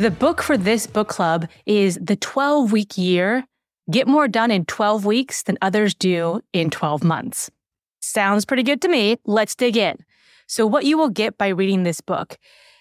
So the book for this book club is The 12-Week Year. Get more done in 12 weeks than others do in 12 months. Sounds pretty good to me. Let's dig in. So what you will get by reading this book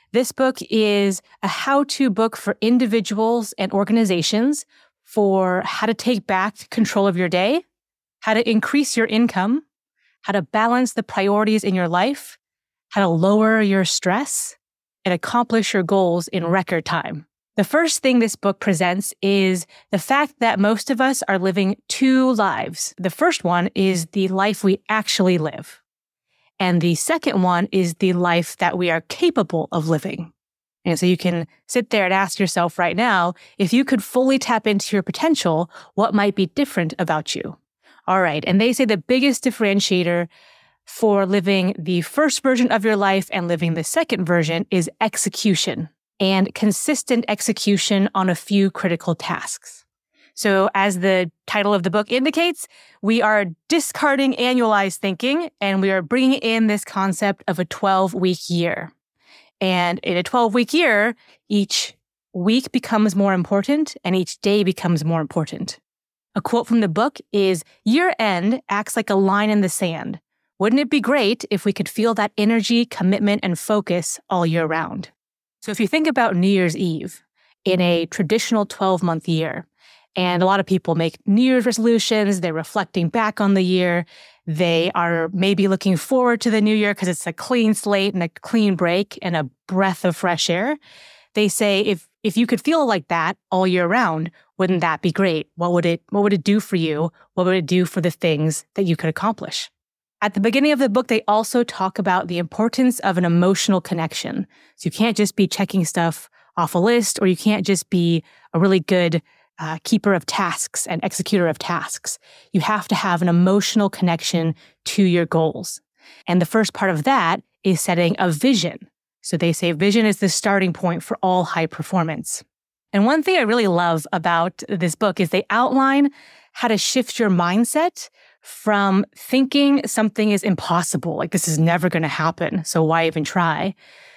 is a how-to book for individuals and organizations for how to take back control of your day, how to increase your income, how to balance the priorities in your life, how to lower your stress, and accomplish your goals in record time. The first thing this book presents is the fact that most of us are living two lives. The first one is the life we actually live. And the second one is the life that we are capable of living. And so you can sit there and ask yourself right now, if you could fully tap into your potential, what might be different about you? All right. And they say the biggest differentiator for living the first version of your life and living the second version is execution and consistent execution on a few critical tasks. So as the title of the book indicates, we are discarding annualized thinking and we are bringing in this concept of a 12-week year. And in a 12-week year, each week becomes more important and each day becomes more important. A quote from the book is, "Year end acts like a line in the sand. Wouldn't it be great if we could feel that energy, commitment, and focus all year round?" So if you think about New Year's Eve in a traditional 12-month year, and a lot of people make New Year's resolutions, they're reflecting back on the year, they are maybe looking forward to the new year because it's a clean slate and a clean break and a breath of fresh air. They say, if you could feel like that all year round, wouldn't that be great? What would it do for you? What would it do for the things that you could accomplish? At the beginning of the book, they also talk about the importance of an emotional connection. So you can't just be checking stuff off a list, or you can't just be a really good keeper of tasks and executor of tasks. You have to have an emotional connection to your goals. And the first part of that is setting a vision. So they say vision is the starting point for all high performance. And one thing I really love about this book is they outline how to shift your mindset from thinking something is impossible, like this is never going to happen, so why even try,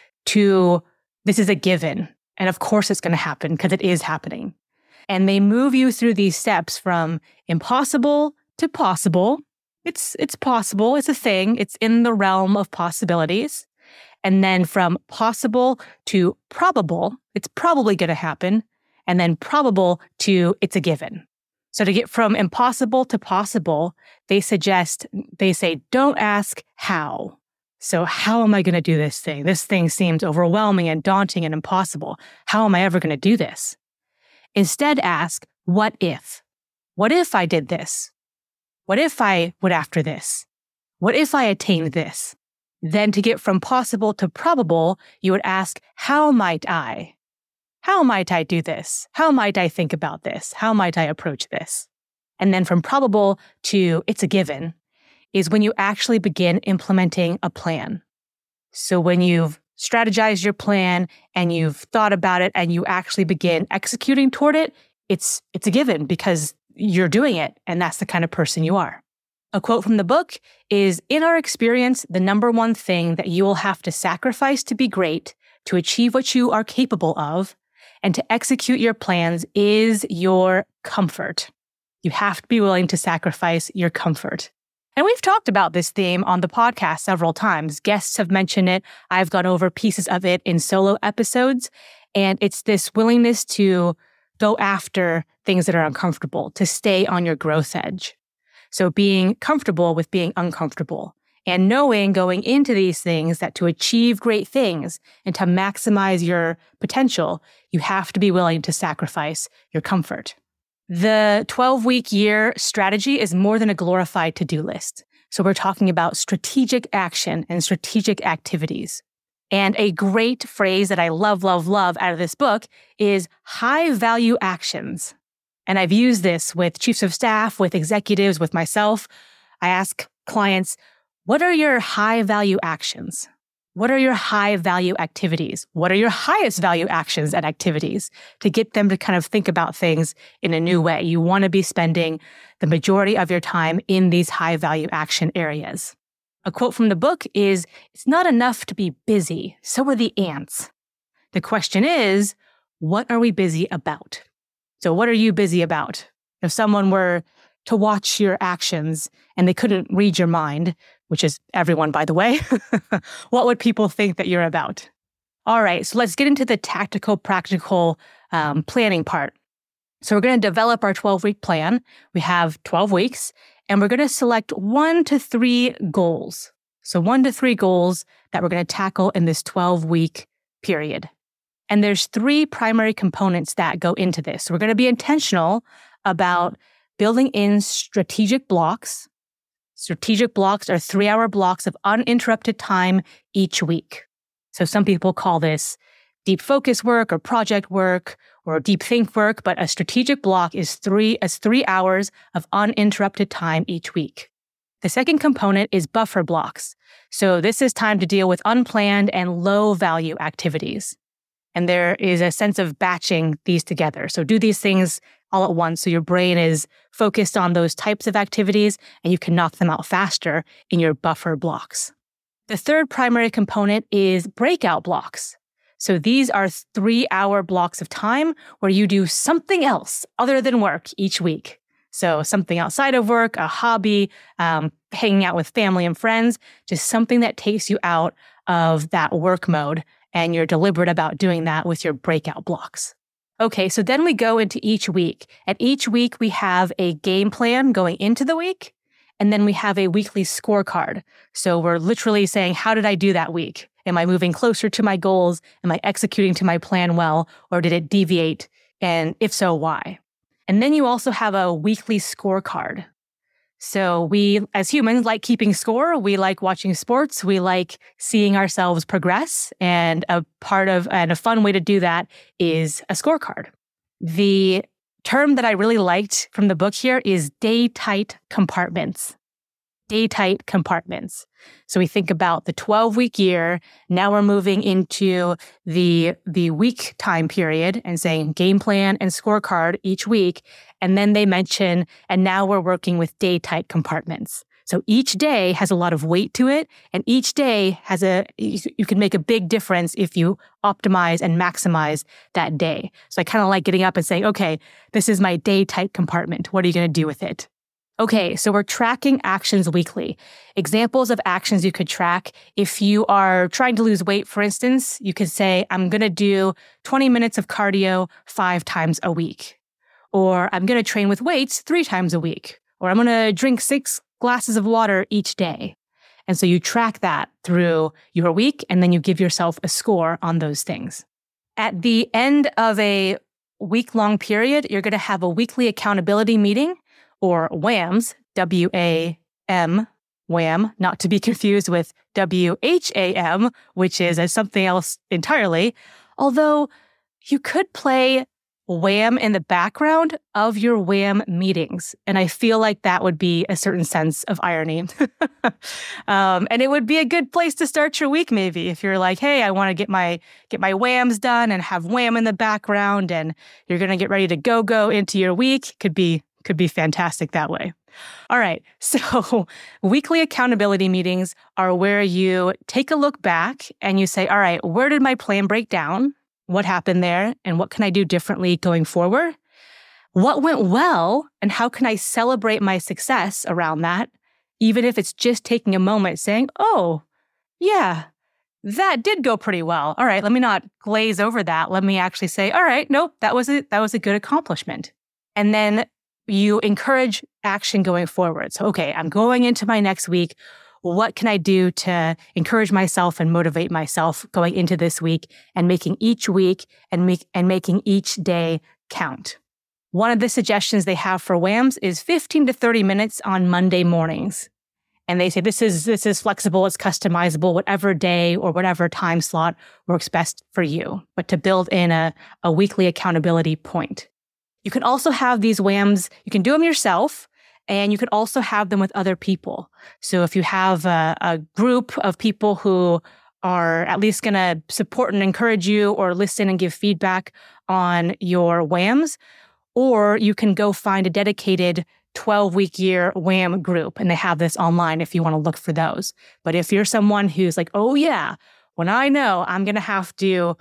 to this is a given. And of course it's going to happen because it is happening. And they move you through these steps from impossible to possible. It's possible. It's a thing. It's in the realm of possibilities. And then from possible to probable, it's probably going to happen. And then probable to it's a given. So to get from impossible to possible, they say, don't ask how. So how am I going to do this thing? This thing seems overwhelming and daunting and impossible. How am I ever going to do this? Instead, ask, what if? What if I did this? What if I went after this? What if I attained this? Then to get from possible to probable, you would ask, how might I? How might I do this? How might I think about this? How might I approach this? And then from probable to it's a given is when you actually begin implementing a plan. So when you've strategized your plan and you've thought about it and you actually begin executing toward it, it's a given because you're doing it and that's the kind of person you are. A quote from the book is, "In our experience, the number one thing that you will have to sacrifice to be great, to achieve what you are capable of, and to execute your plans is your comfort." You have to be willing to sacrifice your comfort. And we've talked about this theme on the podcast several times. Guests have mentioned it. I've gone over pieces of it in solo episodes. And it's this willingness to go after things that are uncomfortable, to stay on your growth edge. So being comfortable with being uncomfortable and knowing going into these things that to achieve great things and to maximize your potential, you have to be willing to sacrifice your comfort. The 12-week year strategy is more than a glorified to-do list. So we're talking about strategic action and strategic activities. And a great phrase that I love out of this book is high-value actions. And I've used this with chiefs of staff, with executives, with myself. I ask clients, what are your high-value actions? What are your high-value activities? What are your highest value actions and activities to get them to kind of think about things in a new way? You want to be spending the majority of your time in these high-value action areas. A quote from the book is, "It's not enough to be busy. So are the ants. The question is, what are we busy about? So what are you busy about? If someone were to watch your actions and they couldn't read your mind, which is everyone, by the way, what would people think that you're about? All right, so let's get into the tactical, practical planning part. So we're going to develop our 12-week plan. We have 12 weeks, and we're going to select 1 to 3 goals. So 1 to 3 goals that we're going to tackle in this 12-week period. And there's 3 primary components that go into this. So we're going to be intentional about building in strategic blocks. Strategic blocks are 3-hour blocks of uninterrupted time each week. So some people call this deep focus work or project work or deep think work, but a strategic block is 3 hours of uninterrupted time each week. The second component is buffer blocks. So this is time to deal with unplanned and low value activities. And there is a sense of batching these together. So do these things all at once so your brain is focused on those types of activities and you can knock them out faster in your buffer blocks. The third primary component is breakout blocks. So these are 3-hour blocks of time where you do something else other than work each week. So something outside of work, a hobby, hanging out with family and friends, just something that takes you out of that work mode, and you're deliberate about doing that with your breakout blocks. Okay, so then we go into each week. And each week we have a game plan going into the week, and then we have a weekly scorecard. So we're literally saying, how did I do that week? Am I moving closer to my goals? Am I executing to my plan well? Or did it deviate? And if so, why? And then you also have a weekly scorecard. So we, as humans, like keeping score. We like watching sports. We like seeing ourselves progress. And a fun way to do that is a scorecard. The term that I really liked from the book here is day-tight compartments. Day-tight compartments. So we think about the 12-week year. Now we're moving into the week time period and saying game plan and scorecard each week. And then they mention, and now we're working with day-tight compartments. So each day has a lot of weight to it. And each day you can make a big difference if you optimize and maximize that day. So I kind of like getting up and saying, okay, this is my day-tight compartment. What are you going to do with it? Okay, so we're tracking actions weekly. Examples of actions you could track. If you are trying to lose weight, for instance, you could say, I'm going to do 20 minutes of cardio 5 times a week. Or I'm going to train with weights 3 times a week. Or I'm going to drink 6 glasses of water each day. And so you track that through your week, and then you give yourself a score on those things. At the end of a week-long period, you're going to have a weekly accountability meeting, or WHAMs, W-A-M, WHAM, not to be confused with W-H-A-M, which is something else entirely. Although you could play WHAM in the background of your WHAM meetings. And I feel like that would be a certain sense of irony. And it would be a good place to start your week, maybe, if you're like, hey, I want to get my WHAMs done and have WHAM in the background, and you're going to get ready to go into your week. Could be fantastic that way. All right. So weekly accountability meetings are where you take a look back and you say, all right, where did my plan break down? What happened there? And what can I do differently going forward? What went well? And how can I celebrate my success around that? Even if it's just taking a moment saying, oh, yeah, that did go pretty well. All right, let me not glaze over that. Let me actually say, all right, nope, that was a good accomplishment. And then you encourage action going forward. So, okay, I'm going into my next week. What can I do to encourage myself and motivate myself going into this week, and making each week and making each day count? One of the suggestions they have for WHAMs is 15 to 30 minutes on Monday mornings. And they say this is flexible, it's customizable, whatever day or whatever time slot works best for you, but to build in a weekly accountability point. You can also have these WHAMs, you can do them yourself, and you can also have them with other people. So if you have a group of people who are at least going to support and encourage you or listen and give feedback on your WHAMs, or you can go find a dedicated 12-week year WHAM group, and they have this online if you want to look for those. But if you're someone who's like, oh yeah, when I know I'm going to have to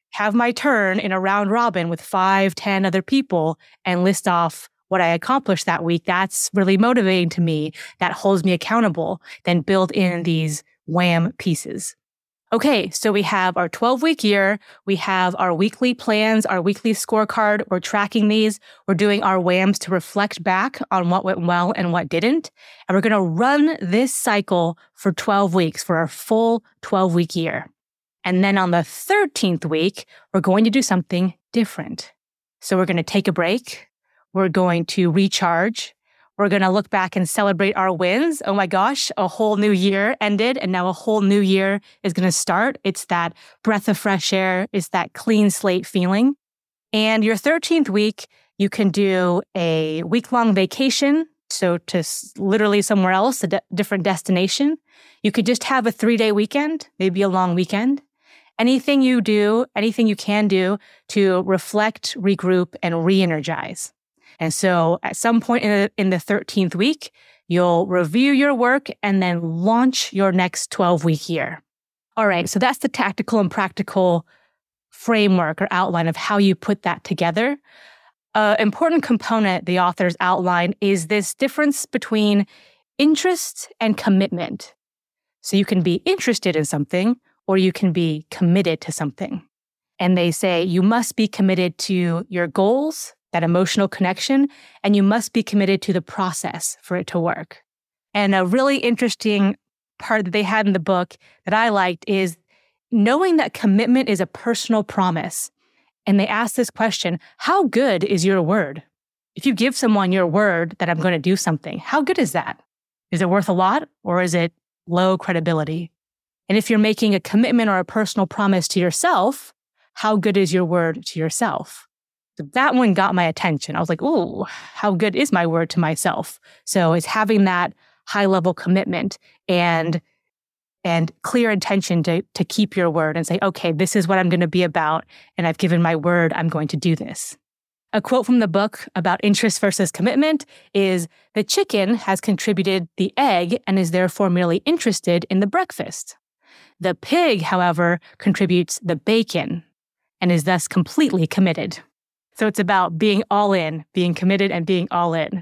have my turn in a round robin with 5, 10 other people and list off what I accomplished that week. That's really motivating to me. That holds me accountable. Then build in these wham pieces. Okay, so we have our 12-week year. We have our weekly plans, our weekly scorecard. We're tracking these. We're doing our whams to reflect back on what went well and what didn't. And we're going to run this cycle for 12 weeks for our full 12-week year. And then on the 13th week, we're going to do something different. So we're going to take a break. We're going to recharge. We're going to look back and celebrate our wins. Oh my gosh, a whole new year ended and now a whole new year is going to start. It's that breath of fresh air. It's that clean slate feeling. And your 13th week, you can do a week-long vacation. So to literally somewhere else, a different destination. You could just have a 3-day weekend, maybe a long weekend. Anything you do, anything you can do to reflect, regroup, and re-energize. And so at some point in the 13th week, you'll review your work and then launch your next 12-week year. All right, so that's the tactical and practical framework or outline of how you put that together. An important component the authors outline is this difference between interest and commitment. So you can be interested in something or you can be committed to something. And they say you must be committed to your goals, that emotional connection, and you must be committed to the process for it to work. And a really interesting part that they had in the book that I liked is knowing that commitment is a personal promise. And they asked this question, how good is your word? If you give someone your word that I'm going to do something, how good is that? Is it worth a lot or is it low credibility? And if you're making a commitment or a personal promise to yourself, how good is your word to yourself? So that one got my attention. I was like, ooh, how good is my word to myself? So it's having that high level commitment and clear intention to keep your word and say, okay, this is what I'm going to be about. And I've given my word, I'm going to do this. A quote from the book about interest versus commitment is, the chicken has contributed the egg and is therefore merely interested in the breakfast. The pig, however, contributes the bacon and is thus completely committed. So it's about being all in, being committed and being all in.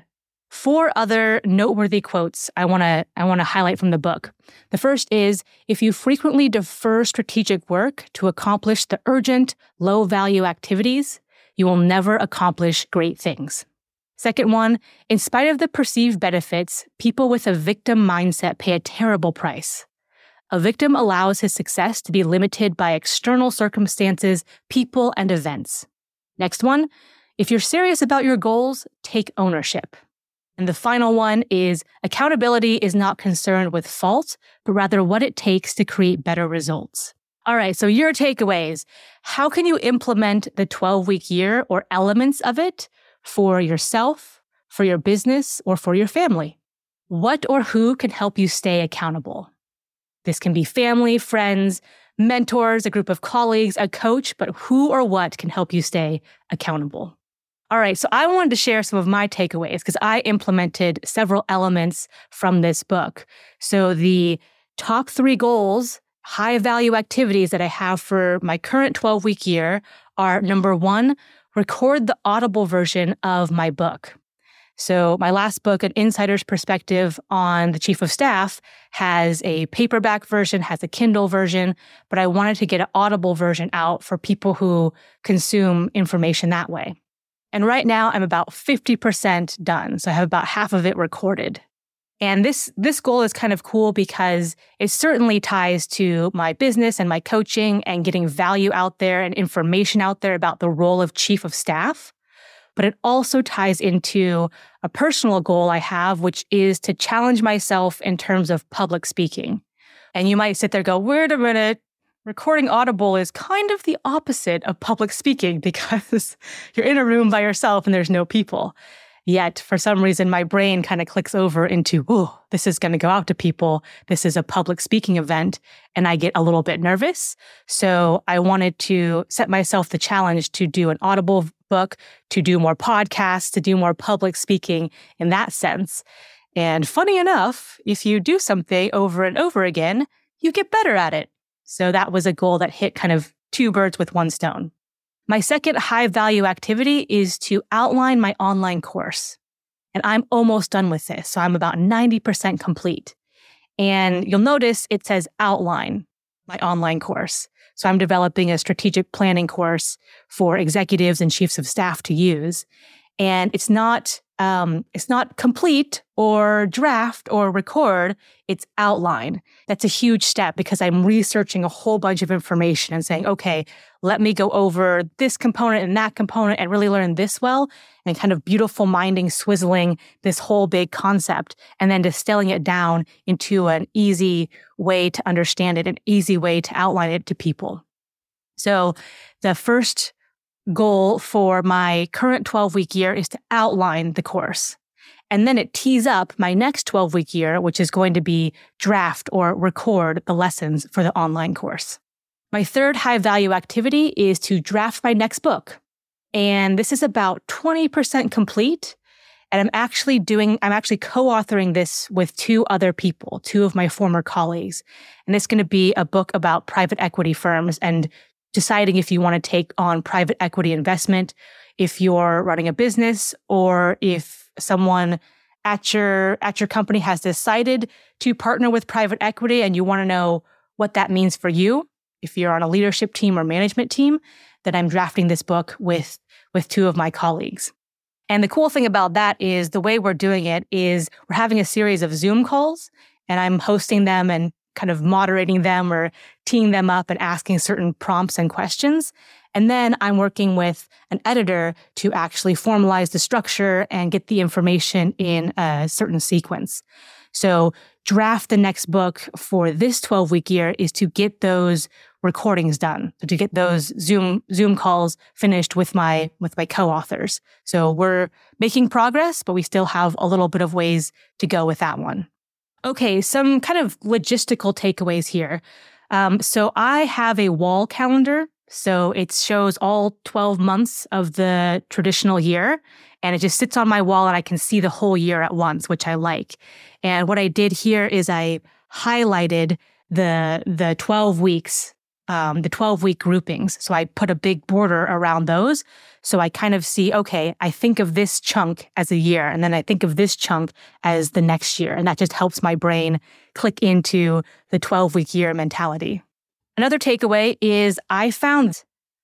4 other noteworthy quotes I want to highlight from the book. The first is, if you frequently defer strategic work to accomplish the urgent, low-value activities, you will never accomplish great things. Second one, in spite of the perceived benefits, people with a victim mindset pay a terrible price. A victim allows his success to be limited by external circumstances, people, and events. Next one, if you're serious about your goals, take ownership. And the final one is, accountability is not concerned with fault, but rather what it takes to create better results. All right, so your takeaways. How can you implement the 12-week year or elements of it for yourself, for your business, or for your family? What or who can help you stay accountable? This can be family, friends, mentors, a group of colleagues, a coach, but who or what can help you stay accountable? All right, so I wanted to share some of my takeaways because I implemented several elements from this book. So the top 3 goals, high value activities that I have for my current 12-week year are, number 1, record the Audible version of my book. So my last book, An Insider's Perspective on the Chief of Staff, has a paperback version, has a Kindle version, but I wanted to get an Audible version out for people who consume information that way. And right now I'm about 50% done. So I have about half of it recorded. And this goal is kind of cool because it certainly ties to my business and my coaching and getting value out there and information out there about the role of Chief of Staff. But it also ties into a personal goal I have, which is to challenge myself in terms of public speaking. And you might sit there and go, wait a minute, recording Audible is kind of the opposite of public speaking because you're in a room by yourself and there's no people. Yet, for some reason, my brain kind of clicks over into, oh, this is going to go out to people. This is a public speaking event. And I get a little bit nervous. So I wanted to set myself the challenge to do an Audible book, to do more podcasts, to do more public speaking in that sense. And funny enough, if you do something over and over again, you get better at it. So that was a goal that hit kind of two birds with one stone. My second high value activity is to outline my online course. And I'm almost done with this. So I'm about 90% complete. And you'll notice it says outline my online course. So I'm developing a strategic planning course for executives and chiefs of staff to use. And it's not complete or draft or record, it's outline. That's a huge step because I'm researching a whole bunch of information and saying, okay, let me go over this component and that component and really learn this well, and kind of beautiful minding, swizzling this whole big concept and then distilling it down into an easy way to understand it, an easy way to outline it to people. So the first goal for my current 12-week year is to outline the course. And then it tees up my next 12-week year, which is going to be draft or record the lessons for the online course. My third high-value activity is to draft my next book. And this is about 20% complete. And I'm actually co-authoring this with two other people, two of my former colleagues. And it's going to be a book about private equity firms and deciding if you want to take on private equity investment, if you're running a business, or if someone at your company has decided to partner with private equity and you want to know what that means for you. If you're on a leadership team or management team, then I'm drafting this book with two of my colleagues. And the cool thing about that is the way we're doing it is we're having a series of Zoom calls, and I'm hosting them and kind of moderating them or teeing them up and asking certain prompts and questions. And then I'm working with an editor to actually formalize the structure and get the information in a certain sequence. So draft the next book for this 12-week year is to get those recordings done, to get those Zoom calls finished with my co-authors. So we're making progress, but we still have a little bit of ways to go with that one. Okay, some kind of logistical takeaways here. So I have a wall calendar. So it shows all 12 months of the traditional year, and it just sits on my wall and I can see the whole year at once, which I like. And what I did here is I highlighted the 12 weeks, the 12-week groupings. So I put a big border around those. So I kind of see, okay, I think of this chunk as a year, and then I think of this chunk as the next year. And that just helps my brain click into the 12-week year mentality. Another takeaway is I found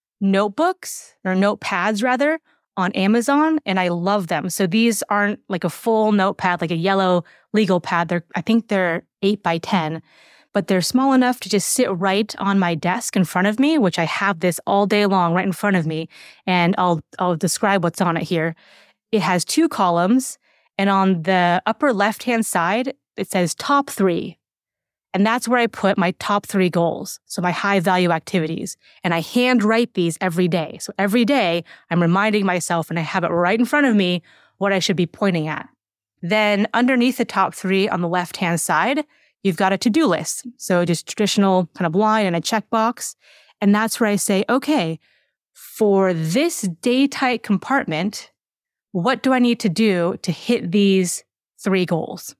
notebooks or notepads rather on Amazon, and I love them. So these aren't like a full notepad, like a yellow legal pad. I think they're 8x10, but they're small enough to just sit right on my desk in front of me, which I have this all day long right in front of me. And I'll describe what's on it here. It has two columns, and on the upper left-hand side, it says top 3. And that's where I put my top 3 goals. So my high value activities. And I handwrite these every day. So every day I'm reminding myself, and I have it right in front of me, what I should be pointing at. Then underneath the top 3 on the left-hand side, you've got a to-do list. So just traditional kind of line and a checkbox. And that's where I say, okay, for this day-tight compartment, what do I need to do to hit these 3 goals?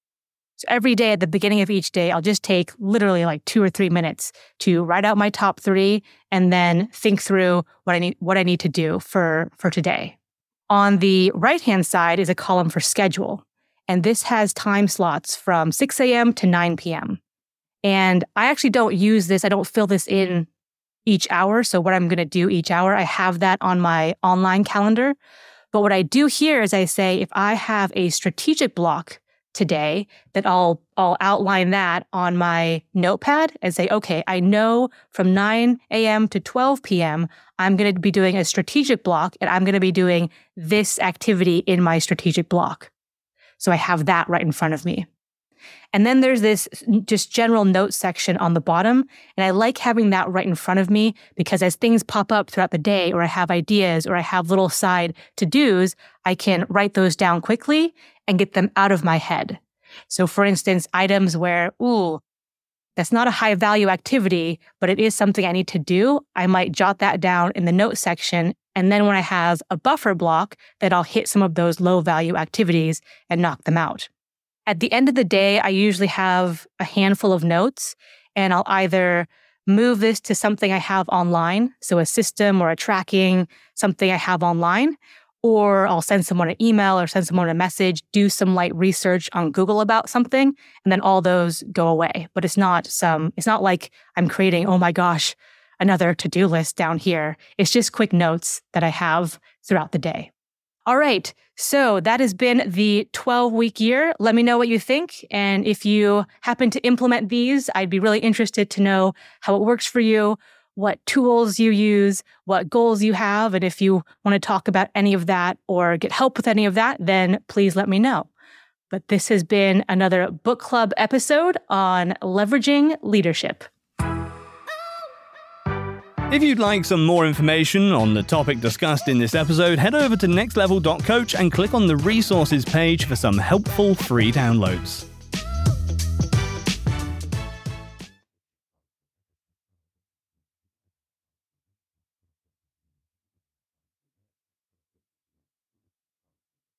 So every day at the beginning of each day, I'll just take literally like 2 or 3 minutes to write out my top 3 and then think through what I need to do for today. On the right-hand side is a column for schedule. And this has time slots from 6 a.m. to 9 p.m. And I actually don't use this. I don't fill this in each hour. So what I'm going to do each hour, I have that on my online calendar. But what I do here is I say, if I have a strategic block today, that I'll outline that on my notepad and say, okay, I know from 9 a.m. to 12 p.m., I'm going to be doing a strategic block, and I'm going to be doing this activity in my strategic block. So I have that right in front of me. And then there's this just general notes section on the bottom. And I like having that right in front of me because as things pop up throughout the day, or I have ideas, or I have little side to-dos, I can write those down quickly and get them out of my head. So for instance, items where, that's not a high value activity, but it is something I need to do, I might jot that down in the notes section. And then when I have a buffer block, that I'll hit some of those low value activities and knock them out. At the end of the day, I usually have a handful of notes, and I'll either move this to something I have online, so a system or a tracking, something I have online, or I'll send someone an email or send someone a message, do some light research on Google about something, and then all those go away. But it's not like I'm creating, oh my gosh, another to-do list down here. It's just quick notes that I have throughout the day. All right, so that has been the 12-week year. Let me know what you think. And if you happen to implement these, I'd be really interested to know how it works for you, what tools you use, what goals you have. And if you want to talk about any of that or get help with any of that, then please let me know. But this has been another book club episode on leveraging leadership. If you'd like some more information on the topic discussed in this episode, head over to nextlevel.coach and click on the resources page for some helpful free downloads.